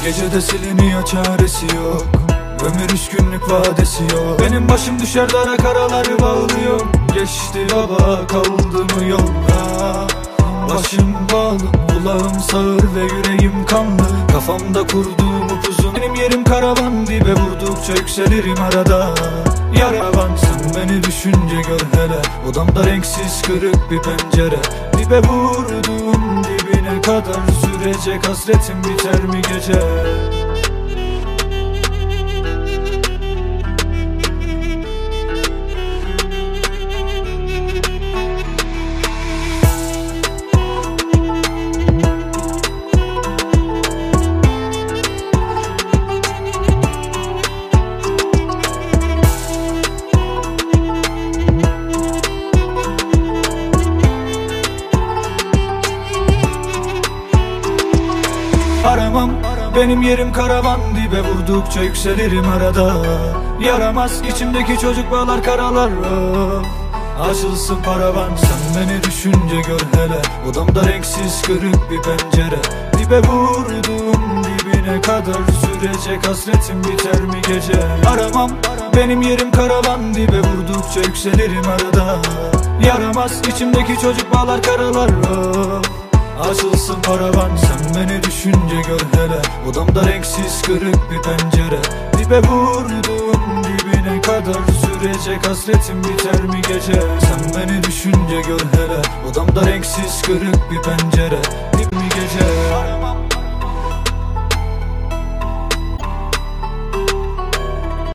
Gecede siliniyor, çaresi yok. Ömür 3 günlük vadesi yok. Benim başım düşer dara, karaları bağlıyor. Geçti baba, kaldı mı yolda? Başım bağlı, kulağım sağır ve yüreğim kanlı. Kafamda kurduğum upuzun, benim yerim karavan. Dibe vurdukça yükselirim arada. Yaravan, sen beni düşünce gör hele. Odamda renksiz kırık bir pencere. Dibe vurdum dibine kadar sürecek hasretim, biter mi gece? Aramam, benim yerim karavan. Dibe vurdukça yükselirim arada. Yaramaz, içimdeki çocuk bağlar karalar. Açılsın paravan, sen beni düşünce gör hele. Odamda renksiz kırık bir pencere. Dibe vurdum dibine kadar sürecek hasretim, biter mi gece? Aramam, benim yerim karavan. Dibe vurdukça yükselirim arada. Yaramaz, içimdeki çocuk bağlar karalar. Açılsın paravan, sen beni düşünce gör hele. Odamda renksiz kırık bir pencere. Dibe vurdum dibine kadar sürecek hasretim, biter mi gece? Sen beni düşünce gör hele. Odamda renksiz kırık bir pencere.